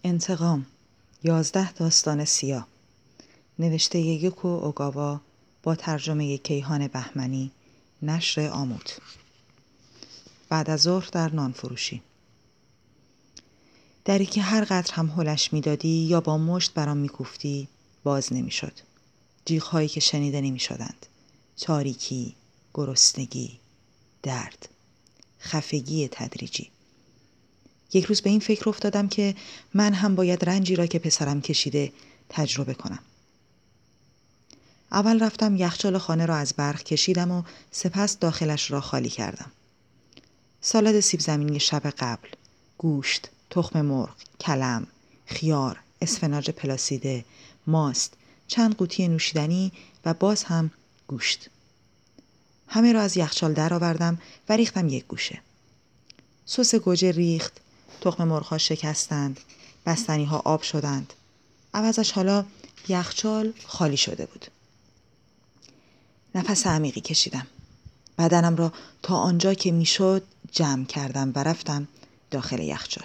انتقام 11 داستان سیاه، نوشته یوکو اوگاوا با ترجمه کیهان بهمنی، نشر آموت. بعد از ظهر در نان فروشی. دری که هر قدر هم هلش میدادی یا با مشت برام میکوفتی باز نمیشد. جیغ‌هایی که شنیده نمیشدند. تاریکی، گرسنگی، درد، خفگی تدریجی. یک روز به این فکر افتادم که من هم باید رنجی را که پسرم کشیده تجربه کنم. اول رفتم یخچال خانه را از برق کشیدم و سپس داخلش را خالی کردم. سالاد سیب زمینی شب قبل، گوشت، تخم مرغ، کلم، خیار، اسفناج پلاسیده، ماست، چند قوطی نوشیدنی و باز هم گوشت. همه را از یخچال در آوردم و ریختم یک گوشه. سس گوجه ریخت، تخم مرغ‌ها شکستند، بستنی‌ها آب شدند. عوضش حالا یخچال خالی شده بود. نفس عمیقی کشیدم. بدنم را تا آنجا که میشد جمع کردم و رفتم داخل یخچال.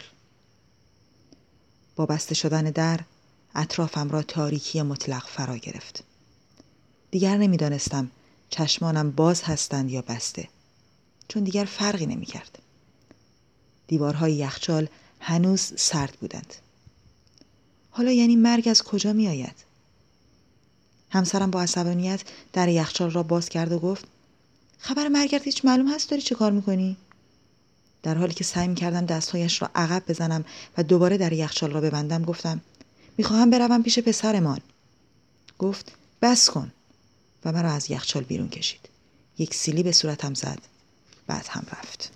با بسته شدن در اطرافم را تاریکی مطلق فرا گرفت. دیگر نمیدانستم چشمانم باز هستند یا بسته، چون دیگر فرقی نمی‌کرد. دیوارهای یخچال هنوز سرد بودند. حالا یعنی مرگ از کجا می آید؟ همسرم با عصبانیت در یخچال را باز کرد و گفت: خبر مرگت هیچ معلوم هست داری چه کار میکنی؟ در حالی که سعی میکردم دستهایش را عقب بزنم و دوباره در یخچال را ببندم گفتم: میخواهم بروم پیش پسرمان. گفت: بس کن و مرا از یخچال بیرون کشید. یک سیلی به صورتم زد، بعد هم رفت.